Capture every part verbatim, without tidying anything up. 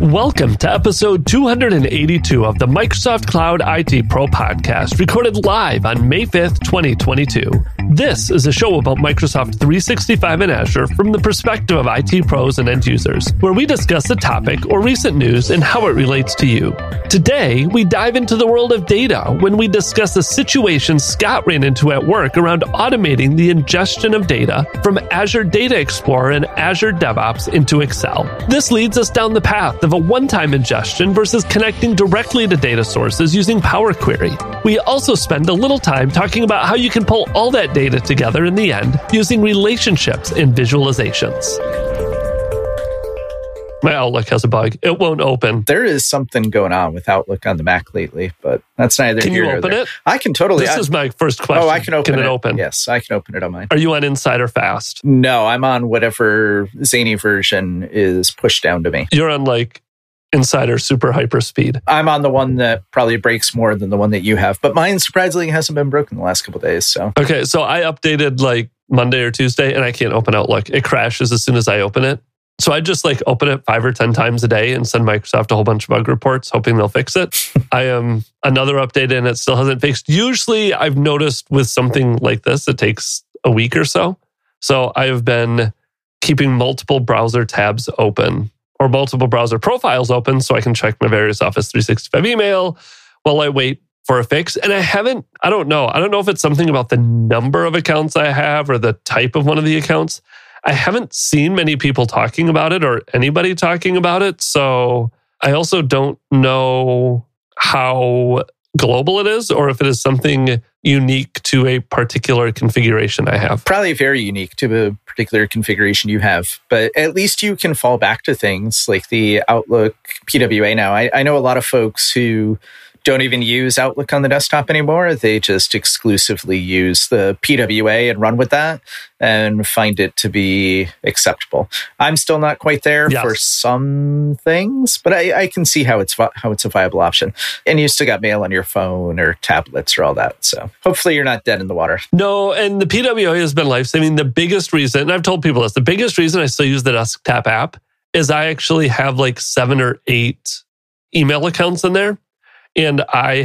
Welcome to episode two hundred eighty-two of the Microsoft Cloud I T Pro podcast, recorded live on May fifth, twenty twenty-two. This is a show about Microsoft three sixty-five and Azure from the perspective of I T pros and end users, where we discuss a topic or recent news and how it relates to you. Today, we dive into the world of data when we discuss a situation Scott ran into at work around automating the ingestion of data from Azure Data Explorer and Azure DevOps into Excel. This leads us down the path of a one-time ingestion versus connecting directly to data sources using Power Query. We also spend a little time talking about how you can pull all that data together in the end using relationships and visualizations. My Outlook has a bug. It won't open. There is something going on with Outlook on the Mac lately, but that's neither can here you nor open there. it? I can totally. This I, is my first question. Oh, I can open can it. it open? Yes, I can open it on mine. Are you on Insider Fast? No, I'm on whatever zany version is pushed down to me. You're on like Insider Super Hyper Speed. I'm on the one that probably breaks more than the one that you have, but mine surprisingly hasn't been broken the last couple of days. So okay, so I updated like Monday or Tuesday, and I can't open Outlook. It crashes as soon as I open it. So I just like open it five or ten times a day and send Microsoft a whole bunch of bug reports, hoping they'll fix it. I am another update and it still hasn't fixed. Usually I've noticed with something like this, it takes a week or so. So I've been keeping multiple browser tabs open or multiple browser profiles open so I can check my various Office three sixty-five email while I wait for a fix. And I haven't, I don't know. I don't know if it's something about the number of accounts I have or the type of one of the accounts. I haven't seen many people talking about it or anybody talking about it. So I also don't know how global it is or if it is something unique to a particular configuration I have. Probably very unique to a particular configuration you have, but at least you can fall back to things like the Outlook P W A now. I, I know a lot of folks who don't even use Outlook on the desktop anymore. They just exclusively use the P W A and run with that and find it to be acceptable. I'm still not quite there yes. for some things, but I, I can see how it's how it's a viable option. And you still got mail on your phone or tablets or all that. So hopefully you're not dead in the water. No, and the P W A has been life-saving. The biggest reason, and I've told people this, the biggest reason I still use the desktop app is I actually have like seven or eight email accounts in there. And I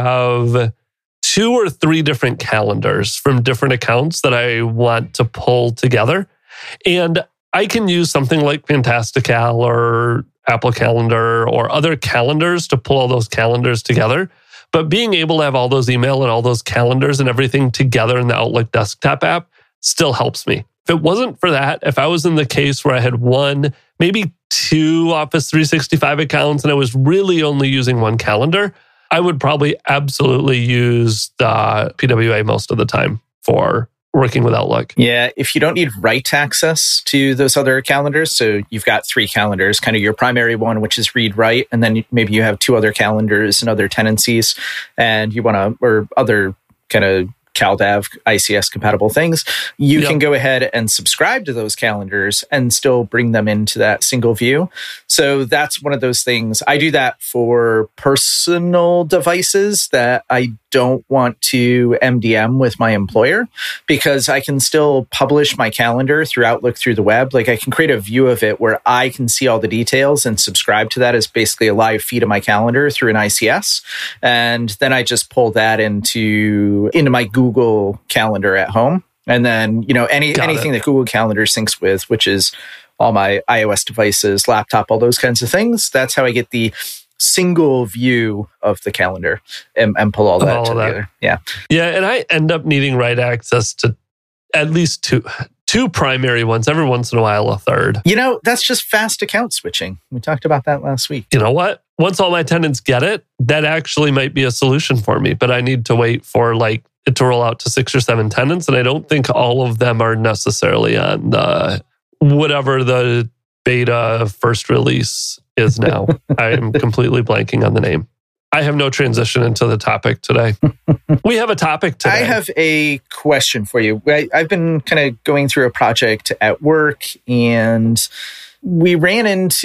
have two or three different calendars from different accounts that I want to pull together. And I can use something like Fantastical or Apple Calendar or other calendars to pull all those calendars together. But being able to have all those email and all those calendars and everything together in the Outlook desktop app still helps me. If it wasn't for that, if I was in the case where I had one, maybe two Office three sixty-five accounts and I was really only using one calendar, I would probably absolutely use the P W A most of the time for working with Outlook. Yeah, if you don't need write access to those other calendars, so you've got three calendars, kind of your primary one, which is read-write, and then maybe you have two other calendars and other tenancies, and you want to, or other kind of CalDAV, I C S compatible things, you yep. can go ahead and subscribe to those calendars and still bring them into that single view. So that's one of those things. I do that for personal devices that I don't want to M D M with my employer because I can still publish my calendar through Outlook through the web. Like I can create a view of it where I can see all the details and subscribe to that as basically a live feed of my calendar through an I C S. And then I just pull that into, into my Google Calendar at home. And then, you know, any Got anything it. that Google Calendar syncs with, which is all my iOS devices, laptop, all those kinds of things. That's how I get the single view of the calendar and, and pull all that all together. That. Yeah. Yeah. And I end up needing write access to at least two two primary ones, every once in a while, a third. You know, that's just fast account switching. We talked about that last week. You know what? Once all my tenants get it, that actually might be a solution for me, but I need to wait for like it to roll out to six or seven tenants. And I don't think all of them are necessarily on the whatever the beta first release is now. I am completely blanking on the name. I have no transition into the topic today. We have a topic today. I have a question for you. I, I've been kind of going through a project at work and we ran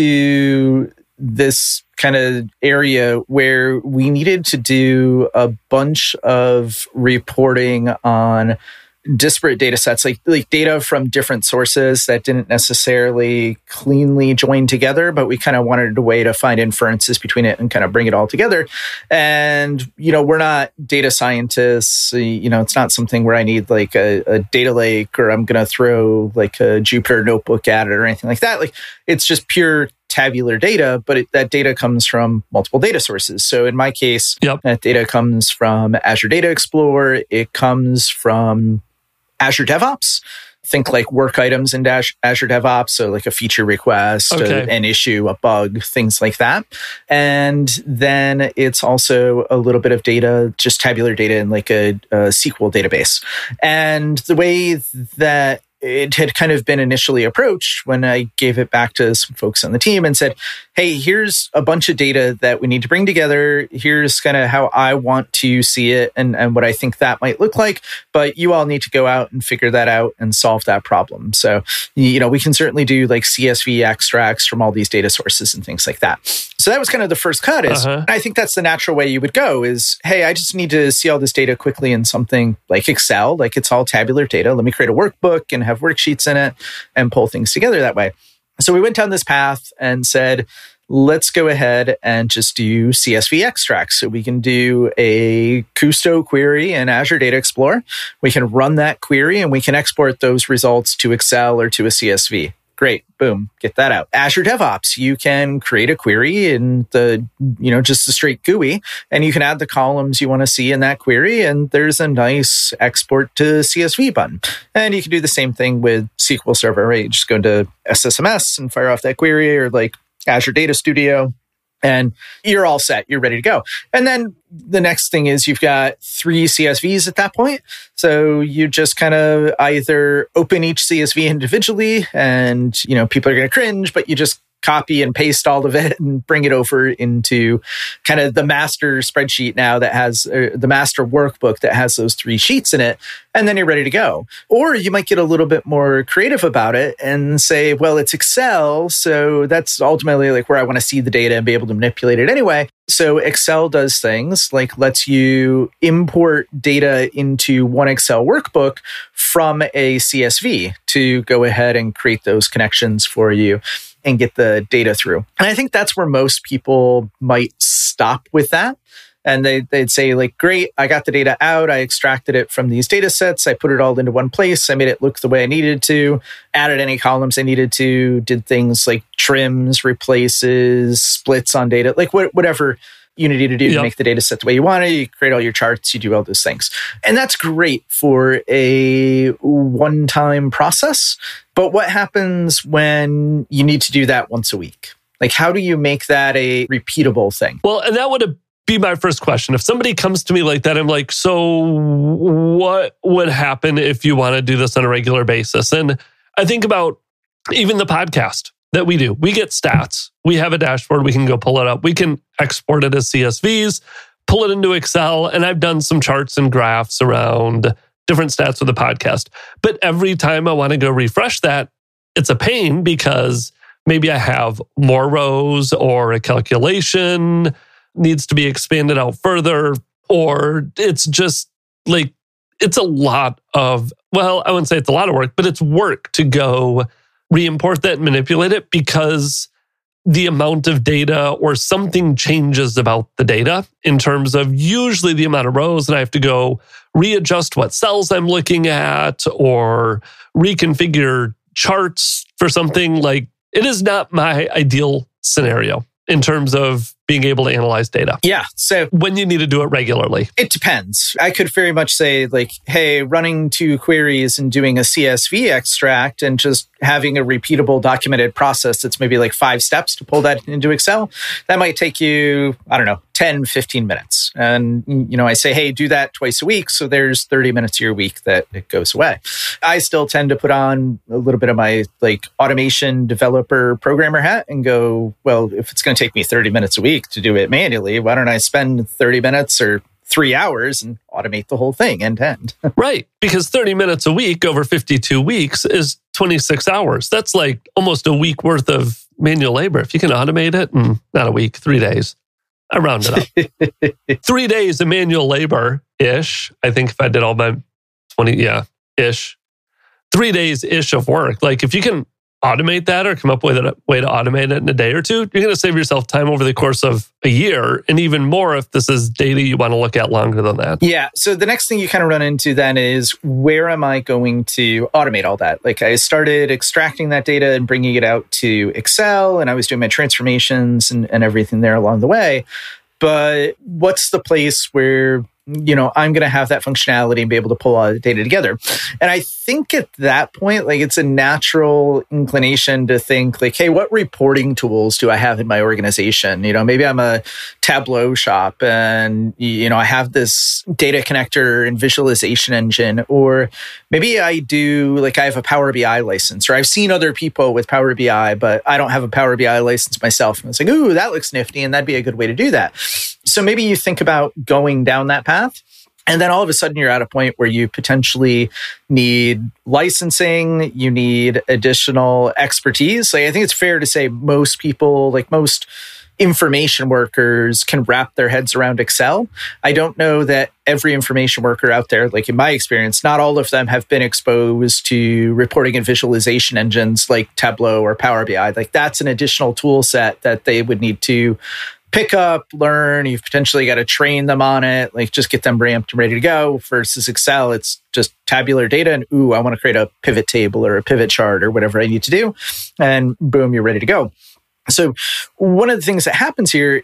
into this kind of area where we needed to do a bunch of reporting on disparate data sets, like, like data from different sources that didn't necessarily cleanly join together, but we kind of wanted a way to find inferences between it and kind of bring it all together. And, you know, we're not data scientists. You know, it's not something where I need like a, a data lake or I'm going to throw like a Jupyter notebook at it or anything like that. Like, it's just pure tabular data, but it, that data comes from multiple data sources. So in my case, yep. that data comes from Azure Data Explorer. It comes from Azure DevOps. Think like work items in Azure DevOps, so like a feature request, okay. a, an issue, a bug, things like that. And then it's also a little bit of data, just tabular data in like a, a S Q L database. And the way that it had kind of been initially approached when I gave it back to some folks on the team and said, hey, here's a bunch of data that we need to bring together. Here's kind of how I want to see it and, and what I think that might look like. But you all need to go out and figure that out and solve that problem. So, you know, we can certainly do like C S V extracts from all these data sources and things like that. So that was kind of the first cut is, uh-huh. I think that's the natural way you would go is, hey, I just need to see all this data quickly in something like Excel, like it's all tabular data. Let me create a workbook and have worksheets in it and pull things together that way. So we went down this path and said, let's go ahead and just do C S V extracts. So we can do a Kusto query in Azure Data Explorer. We can run that query and we can export those results to Excel or to a C S V. Great. Boom. Get that out. Azure DevOps, you can create a query in the, you know, just a straight G U I, and you can add the columns you want to see in that query. And there's a nice export to C S V button. And you can do the same thing with S Q L Server, right? You just go into S S M S and fire off that query or like Azure Data Studio. And you're all set. You're ready to go. And then the next thing is you've got three C S Vs at that point. So you just kind of either open each C S V individually and, you know, people are going to cringe, but you just copy and paste all of it and bring it over into kind of the master spreadsheet now that has uh, the master workbook that has those three sheets in it. And then you're ready to go. Or you might get a little bit more creative about it and say, well, it's Excel. So that's ultimately like where I want to see the data and be able to manipulate it anyway. So Excel does things like lets you import data into one Excel workbook from a C S V to go ahead and create those connections for you and get the data through. And I think that's where most people might stop with that. And they, they'd say like, great, I got the data out. I extracted it from these data sets. I put it all into one place. I made it look the way I needed to, added any columns I needed to, did things like trims, replaces, splits on data, like wh- whatever you needed to do yep. to make the data set the way you want it. You create all your charts, you do all those things. And that's great for a one-time process. But what happens when you need to do that once a week? Like, how do you make that a repeatable thing? Well, and that would have be my first question. If somebody comes to me like that, I'm like, so what would happen if you want to do this on a regular basis? And I think about even the podcast that we do. We get stats. We have a dashboard. We can go pull it up. We can export it as C S Vs, pull it into Excel. And I've done some charts and graphs around different stats with the podcast. But every time I want to go refresh that, it's a pain because maybe I have more rows or a calculation needs to be expanded out further, or it's just like, it's a lot of, well, I wouldn't say it's a lot of work, but it's work to go re-import that and manipulate it because the amount of data or something changes about the data in terms of usually the amount of rows, and I have to go readjust what cells I'm looking at or reconfigure charts for something. Like, it is not my ideal scenario in terms of being able to analyze data. Yeah. So when you need to do it regularly, it depends. I could very much say like, hey, running two queries and doing a C S V extract and just having a repeatable documented process that's maybe like five steps to pull that into Excel, that might take you, I don't know, ten, fifteen minutes. And, you know, I say, hey, do that twice a week. So there's thirty minutes of your week that it goes away. I still tend to put on a little bit of my like automation developer programmer hat and go, well, if it's going to take me thirty minutes a week to do it manually, why don't I spend thirty minutes or three hours and automate the whole thing end to end? Right. Because thirty minutes a week over fifty-two weeks is twenty-six hours. That's like almost a week worth of manual labor. If you can automate it in not a week, three days. I round it up. Three days of manual labor-ish. I think if I did all my twenty, yeah, ish, three days ish of work. Like if you can automate that or come up with a way to automate it in a day or two, you're going to save yourself time over the course of a year, and even more if this is data you want to look at longer than that. Yeah. So the next thing you kind of run into then is, where am I going to automate all that? Like I started extracting that data and bringing it out to Excel, and I was doing my transformations and, and everything there along the way. But what's the place where, you know, I'm going to have that functionality and be able to pull all the data together? And I think at that point, like it's a natural inclination to think like, hey, what reporting tools do I have in my organization? You know, maybe I'm a Tableau shop and, you know, I have this data connector and visualization engine, or maybe I do like I have a Power B I license, or I've seen other people with Power B I, but I don't have a Power B I license myself. And it's like, ooh, that looks nifty. And that'd be a good way to do that. So maybe you think about going down that path, and then all of a sudden you're at a point where you potentially need licensing, you need additional expertise. Like I think it's fair to say most people, like most information workers, can wrap their heads around Excel. I don't know that every information worker out there, like in my experience, not all of them have been exposed to reporting and visualization engines like Tableau or Power B I. Like that's an additional tool set that they would need to pick up, learn. You've potentially got to train them on it, like just get them ramped and ready to go. Versus Excel, it's just tabular data and, ooh, I want to create a pivot table or a pivot chart or whatever I need to do. And boom, you're ready to go. So one of the things that happens here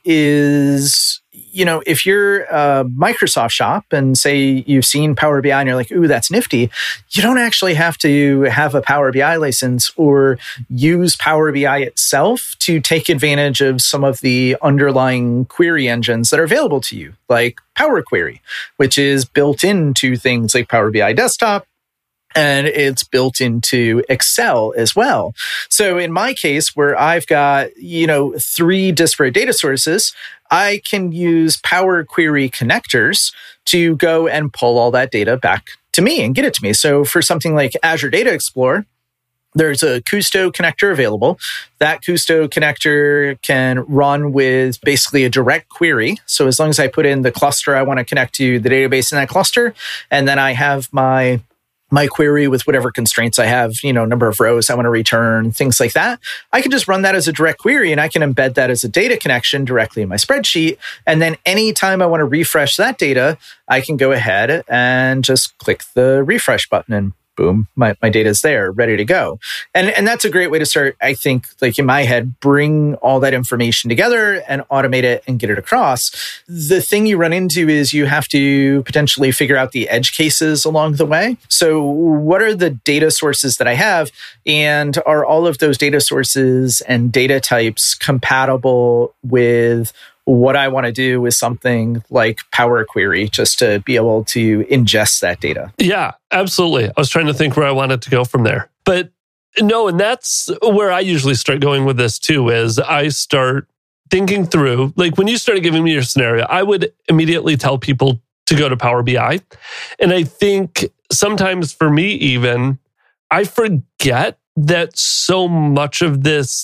is, you know, if you're a Microsoft shop and say you've seen Power B I and you're like, ooh, that's nifty, you don't actually have to have a Power B I license or use Power B I itself to take advantage of some of the underlying query engines that are available to you, like Power Query, which is built into things like Power B I Desktop. And it's built into Excel as well. So in my case, where I've got, you know, three disparate data sources, I can use Power Query connectors to go and pull all that data back to me and get it to me. So for something like Azure Data Explorer, there's a Kusto connector available. That Kusto connector can run with basically a direct query. So as long as I put in the cluster I want to connect to the database in that cluster, and then I have my my query with whatever constraints I have, you know, number of rows I want to return, things like that, I can just run that as a direct query and I can embed that as a data connection directly in my spreadsheet. And then anytime I want to refresh that data, I can go ahead and just click the refresh button and boom, my, my data is there, ready to go. And, and that's a great way to start, I think, like in my head, bring all that information together and automate it and get it across. The thing you run into is you have to potentially figure out the edge cases along the way. So what are the data sources that I have? And are all of those data sources and data types compatible with what I want to do with something like Power Query, just to be able to ingest that data? Yeah, absolutely. I was trying to think where I wanted to go from there. But no, and that's where I usually start going with this too, is I start thinking through, like when you started giving me your scenario, I would immediately tell people to go to Power B I. And I think sometimes for me even, I forget that so much of this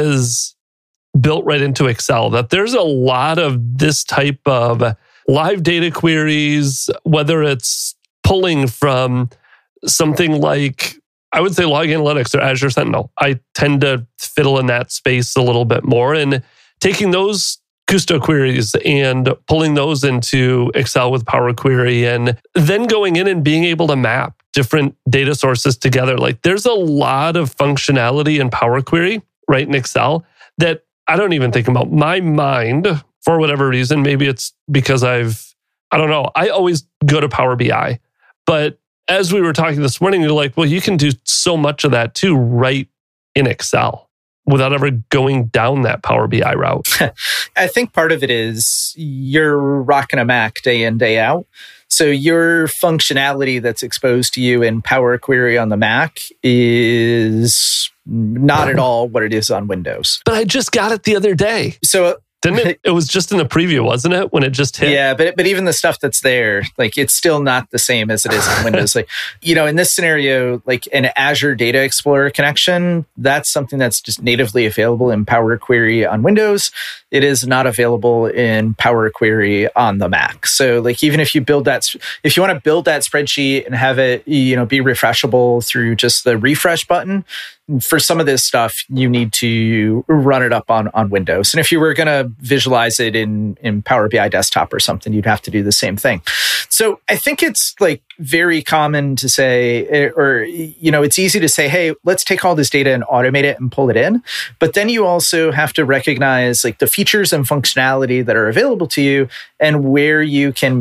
is built right into Excel, that there's a lot of this type of live data queries, whether it's pulling from something like, I would say Log Analytics or Azure Sentinel. I tend to fiddle in that space a little bit more, and taking those Kusto queries and pulling those into Excel with Power Query, and then going in and being able to map different data sources together. Like there's a lot of functionality in Power Query right in Excel that I don't even think about. My mind, for whatever reason, maybe it's because I've, I don't know, I always go to Power B I. But as we were talking this morning, you're like, well, you can do so much of that too right in Excel without ever going down that Power B I route. I think part of it is you're rocking a Mac day in, day out. So your functionality that's exposed to you in Power Query on the Mac is not at all what it is on Windows. But I just got it the other day. So Didn't it? It was just in the preview, wasn't it? When it just hit. Yeah, but but even the stuff that's there, like it's still not the same as it is in Windows. Like, you know, in this scenario, like an Azure Data Explorer connection, that's something that's just natively available in Power Query on Windows. It is not available in Power Query on the Mac. So, like, even if you build that, if you want to build that spreadsheet and have it, you know, be refreshable through just the refresh button, for some of this stuff, you need to run it up on, on Windows. And if you were going to visualize it in, in Power B I Desktop or something, you'd have to do the same thing. So I think it's like very common to say, or, you know, it's easy to say, hey, let's take all this data and automate it and pull it in. But then you also have to recognize like the features and functionality that are available to you and where you can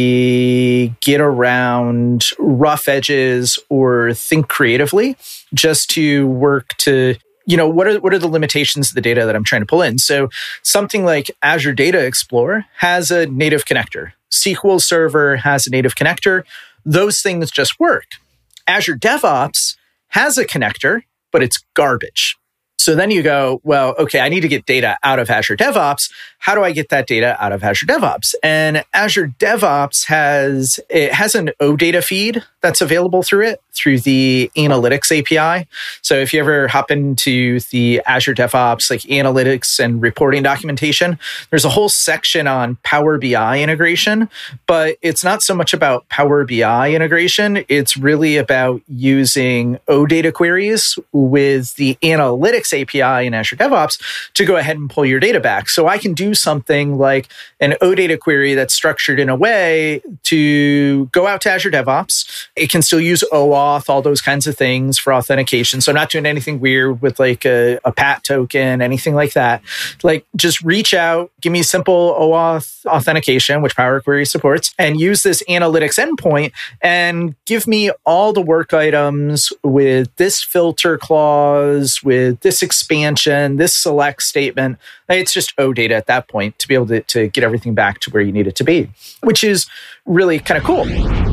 maybe get around rough edges or think creatively just to work to, you know, what are what are the limitations of the data that I'm trying to pull in? So something like Azure Data Explorer has a native connector. S Q L Server has a native connector. Those things just work. Azure DevOps has a connector, but it's garbage. So then you go, well, okay, I need to get data out of Azure DevOps. How do I get that data out of Azure DevOps? And Azure DevOps has, it has an OData feed that's available through it, through the Analytics A P I. So if you ever hop into the Azure DevOps, like analytics and reporting documentation, there's a whole section on Power B I integration, but it's not so much about Power B I integration. It's really about using OData queries with the Analytics A P I in Azure DevOps to go ahead and pull your data back. So I can do something like an OData query that's structured in a way to go out to Azure DevOps. It can still use OAuth, all those kinds of things for authentication. So I'm not doing anything weird with like a, a P A T token, anything like that. Like just reach out, give me simple OAuth authentication, which Power Query supports, and use this analytics endpoint and give me all the work items with this filter clause, with this expansion, this select statement. It's just OData at that point to be able to, to get everything back to where you need it to be, which is really kind of cool.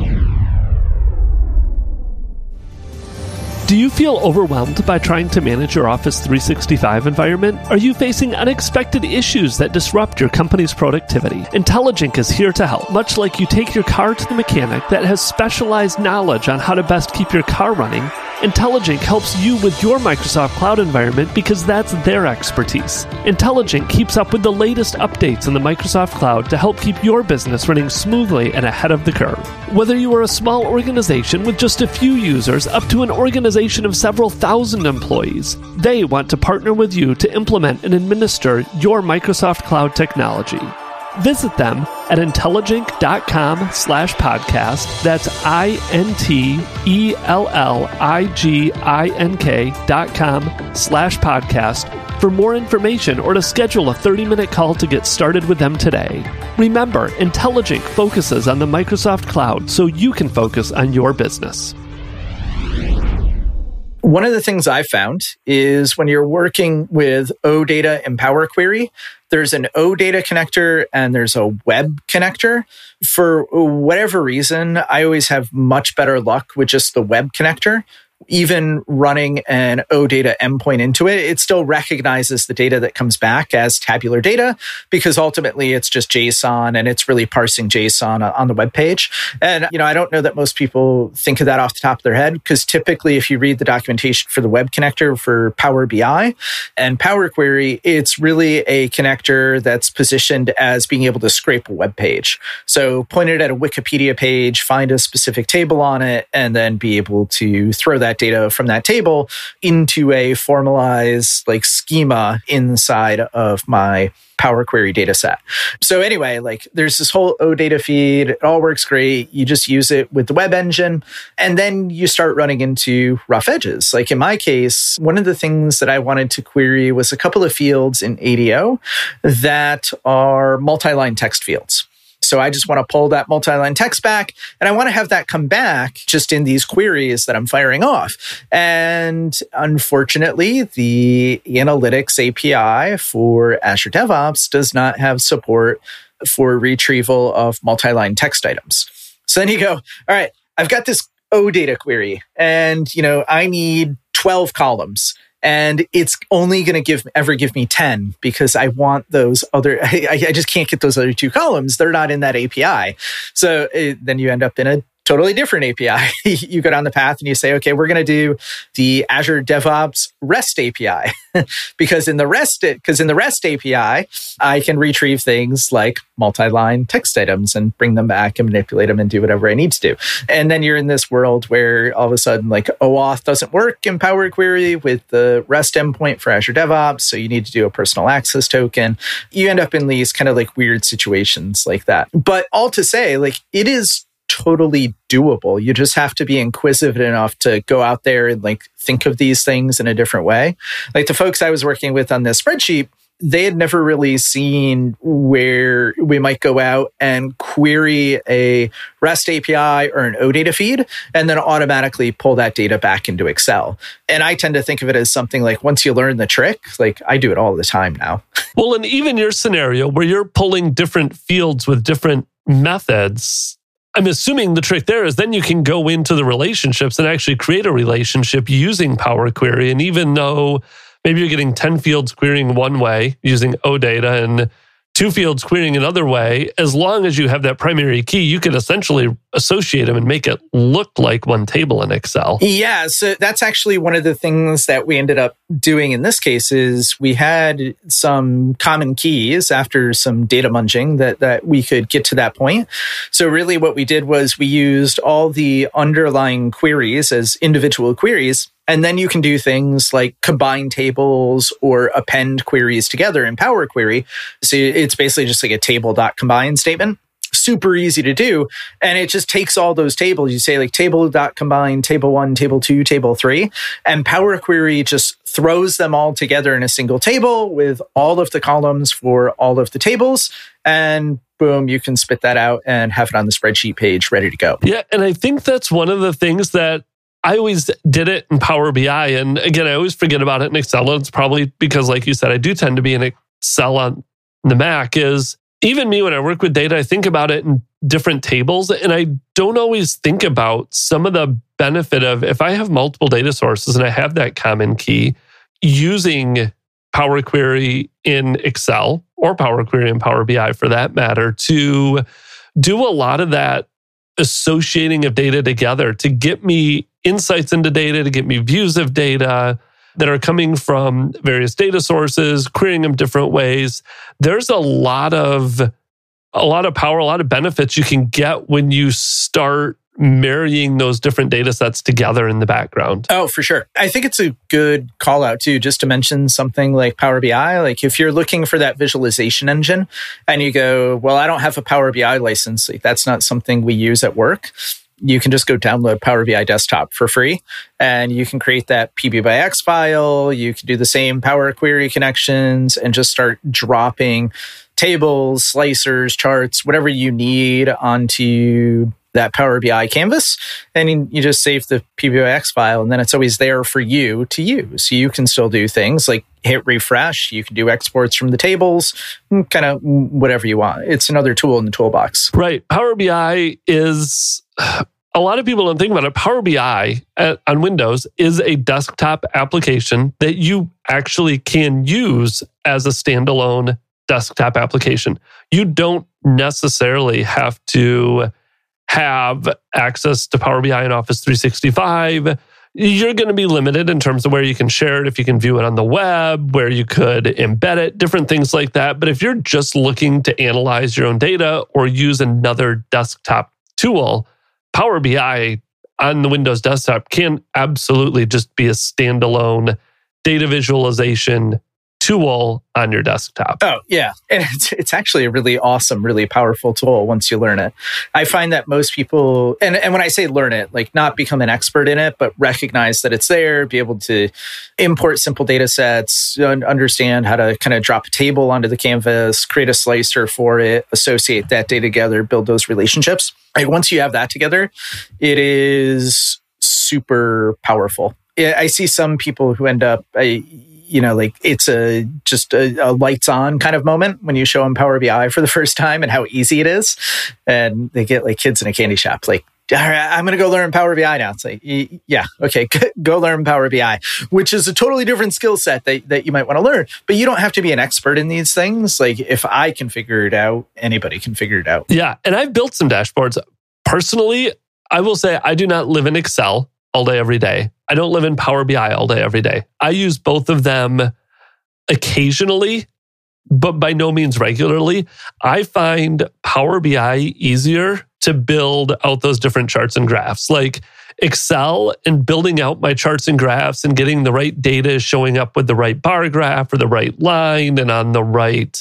Do you feel overwhelmed by trying to manage your Office three sixty-five environment? Are you facing unexpected issues that disrupt your company's productivity? IntelliJink is here to help. Much like you take your car to the mechanic that has specialized knowledge on how to best keep your car running, IntelliJink helps you with your Microsoft Cloud environment because that's their expertise. IntelliJink keeps up with the latest updates in the Microsoft Cloud to help keep your business running smoothly and ahead of the curve. Whether you are a small organization with just a few users up to an organization of several thousand employees, they want to partner with you to implement and administer your Microsoft Cloud technology. Visit them at IntelliJink.com slash podcast. That's I-N-T-E-L-L-I-G-I-N-K dot com slash podcast for more information or to schedule a thirty-minute call to get started with them today. Remember, IntelliJink focuses on the Microsoft Cloud so you can focus on your business. One of the things I found is when you're working with OData and Power Query, there's an OData connector and there's a web connector. For whatever reason, I always have much better luck with just the web connector. Even running an OData endpoint into it, it still recognizes the data that comes back as tabular data because ultimately it's just JSON and it's really parsing JSON on the web page. And, you know, I don't know that most people think of that off the top of their head because typically if you read the documentation for the web connector for Power B I and Power Query, it's really a connector that's positioned as being able to scrape a web page. So point it at a Wikipedia page, find a specific table on it, and then be able to throw that data from that table into a formalized like schema inside of my Power Query data set. So anyway, like there's this whole OData feed. It all works great. You just use it with the web engine and then you start running into rough edges. Like in my case, one of the things that I wanted to query was a couple of fields in A D O that are multi-line text fields. So I just want to pull that multi-line text back and I want to have that come back just in these queries that I'm firing off. And unfortunately, the Analytics A P I for Azure DevOps does not have support for retrieval of multi-line text items. So then you go, all right, I've got this OData query and, you know, I need twelve columns. and it's only going to give ever give me ten because I want those other, I, I just can't get those other two columns. They're not in that A P I. So it, then you end up in a totally different A P I. You go down the path and you say, okay, we're going to do the Azure DevOps REST A P I because in the REST, because in the REST A P I, I can retrieve things like multi-line text items and bring them back and manipulate them and do whatever I need to do. And then you're in this world where all of a sudden, like OAuth doesn't work in Power Query with the REST endpoint for Azure DevOps, so you need to do a personal access token. You end up in these kind of like weird situations like that. But all to say, like it is totally doable. You just have to be inquisitive enough to go out there and like think of these things in a different way. Like the folks I was working with on this spreadsheet, they had never really seen where we might go out and query a REST A P I or an OData feed and then automatically pull that data back into Excel. And I tend to think of it as something like once you learn the trick, like I do it all the time now. Well, and even your scenario where you're pulling different fields with different methods, I'm assuming the trick there is then you can go into the relationships and actually create a relationship using Power Query. And even though maybe you're getting ten fields querying one way using OData and two fields querying another way, as long as you have that primary key, you can essentially associate them and make it look like one table in Excel. Yeah, so that's actually one of the things that we ended up doing in this case is we had some common keys after some data munging that, that we could get to that point. So really what we did was we used all the underlying queries as individual queries. And then you can do things like combine tables or append queries together in Power Query. So it's basically just like a table.combine statement. Super easy to do. And it just takes all those tables. You say like table.combine, table one, table two, table three. And Power Query just throws them all together in a single table with all of the columns for all of the tables. And boom, you can spit that out and have it on the spreadsheet page ready to go. Yeah. And I think that's one of the things that I always did it in Power B I. And again, I always forget about it in Excel. And it's probably because, like you said, I do tend to be in Excel on the Mac. Is even me, when I work with data, I think about it in different tables. And I don't always think about some of the benefit of if I have multiple data sources and I have that common key, using Power Query in Excel or Power Query in Power B I for that matter to do a lot of that associating of data together to get me insights into data, to get me views of data that are coming from various data sources, querying them different ways. There's a lot of a lot of power, a lot of benefits you can get when you start marrying those different data sets together in the background. Oh, for sure. I think it's a good call out too, just to mention something like Power B I. Like if you're looking for that visualization engine and you go, well, I don't have a Power B I license. Like that's not something we use at work. You can just go download Power B I Desktop for free and you can create that P B by X file. You can do the same Power Query connections and just start dropping tables, slicers, charts, whatever you need onto that Power B I canvas. And you just save the P B by X file and then it's always there for you to use. You can still do things like hit refresh. You can do exports from the tables, kind of whatever you want. It's another tool in the toolbox. Right. Power B I is... A lot of people don't think about it. Power B I at, on Windows is a desktop application that you actually can use as a standalone desktop application. You don't necessarily have to have access to Power B I in Office three sixty-five. You're going to be limited in terms of where you can share it, if you can view it on the web, where you could embed it, different things like that. But if you're just looking to analyze your own data or use another desktop tool, Power B I on the Windows desktop can absolutely just be a standalone data visualization tool on your desktop. Oh, yeah. And it's, it's actually a really awesome, really powerful tool once you learn it. I find that most people, and, and when I say learn it, like not become an expert in it, but recognize that it's there, be able to import simple data sets, understand how to kind of drop a table onto the canvas, create a slicer for it, associate that data together, build those relationships. Like once you have that together, it is super powerful. I see some people who end up, I, you know, like it's a just a, a lights on kind of moment when you show them Power B I for the first time and how easy it is. And they get like kids in a candy shop. Like all right, I'm going to go learn Power B I now. It's like, yeah, okay, go learn Power B I, which is a totally different skill set that, that you might want to learn. But you don't have to be an expert in these things. Like if I can figure it out, anybody can figure it out. Yeah, and I've built some dashboards. Personally, I will say I do not live in Excel all day, every day. I don't live in Power B I all day, every day. I use both of them occasionally, but by no means regularly. I find Power B I easier to build out those different charts and graphs. Like Excel and building out my charts and graphs and getting the right data showing up with the right bar graph or the right line and on the right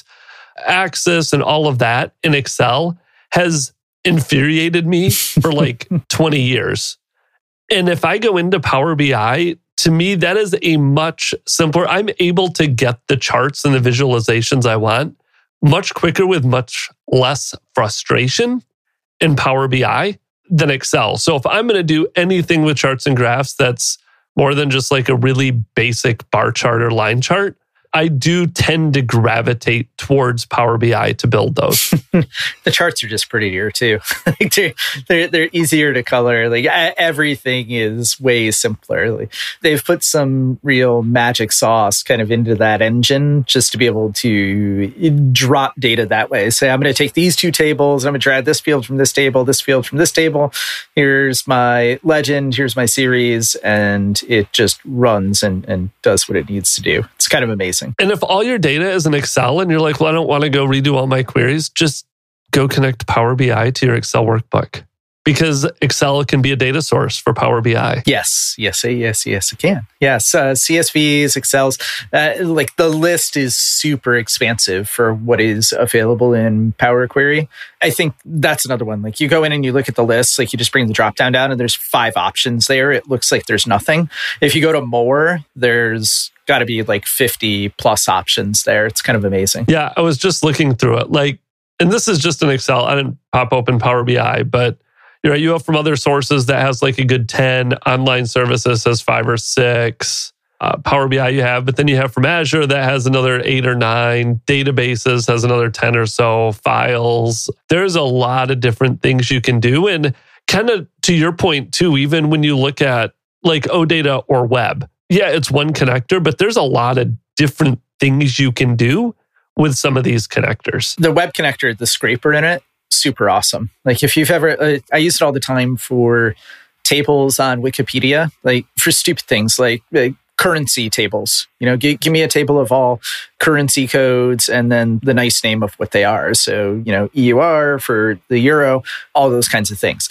axis and all of that in Excel has infuriated me for like twenty years. And if I go into Power B I, to me, that is a much simpler. I'm able to get the charts and the visualizations I want much quicker with much less frustration in Power B I than Excel. So if I'm going to do anything with charts and graphs that's more than just like a really basic bar chart or line chart, I do tend to gravitate towards Power B I to build those. The charts are just prettier too. they're, they're they're easier to color. Like everything is way simpler. Like, they've put some real magic sauce kind of into that engine just to be able to drop data that way. Say, I'm going to take these two tables. I'm going to drag this field from this table, this field from this table. Here's my legend. Here's my series, and it just runs and and does what it needs to do. It's kind of amazing. And if all your data is in Excel and you're like, well, I don't want to go redo all my queries, just go connect Power B I to your Excel workbook. Because Excel can be a data source for Power B I. Yes, yes, yes, yes, it can. Yes, uh, C S Vs, Excels, uh, like the list is super expansive for what is available in Power Query. I think that's another one. Like you go in and you look at the list, like you just bring the drop down down and there's five options there. It looks like there's nothing. If you go to more, there's got to be like fifty plus options there. It's kind of amazing. Yeah, I was just looking through it. Like, and this is just an Excel. I didn't pop open Power B I, but you know, you have from other sources that has like a good ten, online services has five or six, uh, Power B I you have, but then you have from Azure that has another eight or nine, databases has another ten or so, files. There's a lot of different things you can do. And kind of to your point too, even when you look at like OData or web, yeah, it's one connector, but there's a lot of different things you can do with some of these connectors. The web connector, the scraper in it, super awesome. Like if you've ever, uh, I use it all the time for tables on Wikipedia, like for stupid things like uh, currency tables. You know, g- give me a table of all currency codes and then the nice name of what they are. So, you know, E U R for the euro, all those kinds of things.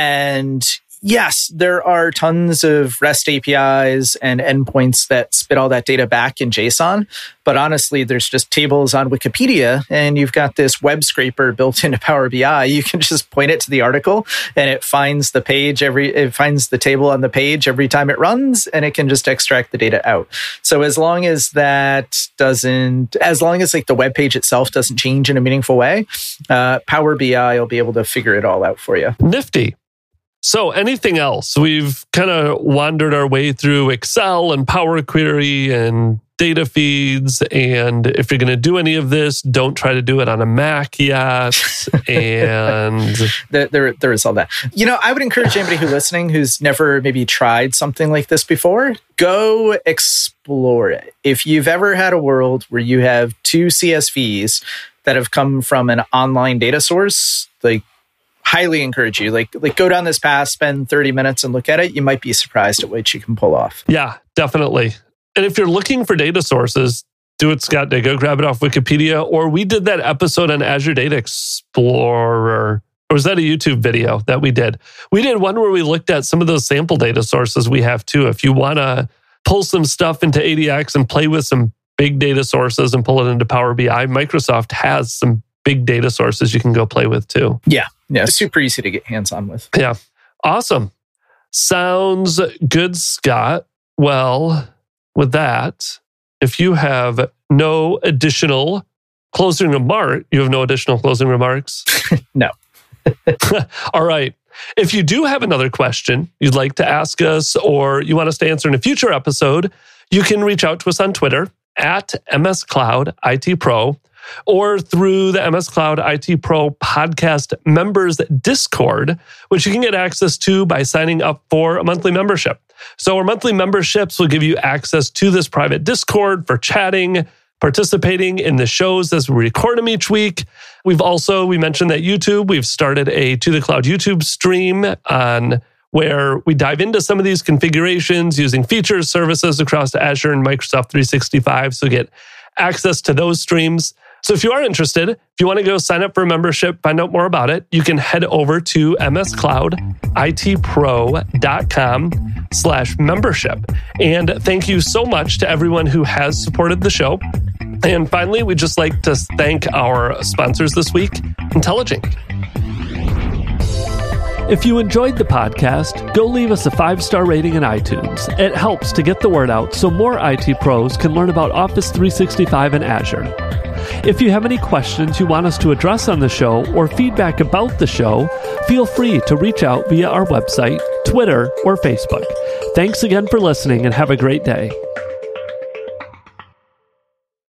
And yes, there are tons of REST A P Is and endpoints that spit all that data back in JSON. But honestly, there's just tables on Wikipedia and you've got this web scraper built into Power B I. You can just point it to the article and it finds the page every, it finds the table on the page every time it runs and it can just extract the data out. So as long as that doesn't, as long as like the web page itself doesn't change in a meaningful way, uh, Power B I will be able to figure it all out for you. Nifty. So anything else? We've kind of wandered our way through Excel and Power Query and data feeds. And if you're going to do any of this, don't try to do it on a Mac yet. And there, there, there is all that. You know, I would encourage anybody who's listening who's never maybe tried something like this before, go explore it. If you've ever had a world where you have two C S Vs that have come from an online data source, like, highly encourage you. Like, like go down this path, spend thirty minutes and look at it. You might be surprised at what you can pull off. Yeah, definitely. And if you're looking for data sources, do what Scott did. Go grab it off Wikipedia. Or we did that episode on Azure Data Explorer. Or was that a YouTube video that we did? We did one where we looked at some of those sample data sources we have too. If you want to pull some stuff into A D X and play with some big data sources and pull it into Power B I, Microsoft has some big data sources you can go play with too. Yeah. Yeah. Super easy to get hands-on with. Yeah. Awesome. Sounds good, Scott. Well, with that, if you have no additional closing remark, you have no additional closing remarks? No. All right. If you do have another question you'd like to ask us or you want us to answer in a future episode, you can reach out to us on Twitter at M S Cloud I T Pro. or through the M S Cloud I T Pro Podcast Members Discord, which you can get access to by signing up for a monthly membership. So our monthly memberships will give you access to this private Discord for chatting, participating in the shows as we record them each week. We've also, we mentioned that YouTube, we've started a To The Cloud YouTube stream on where we dive into some of these configurations using features, services across Azure and Microsoft three sixty-five. So get access to those streams. So if you are interested, if you want to go sign up for a membership, find out more about it, you can head over to msclouditpro.com slash membership. And thank you so much to everyone who has supported the show. And finally, we'd just like to thank our sponsors this week, Intelligent. If you enjoyed the podcast, go leave us a five-star rating in iTunes. It helps to get the word out so more I T pros can learn about Office three sixty-five and Azure. If you have any questions you want us to address on the show or feedback about the show, feel free to reach out via our website, Twitter, or Facebook. Thanks again for listening and have a great day.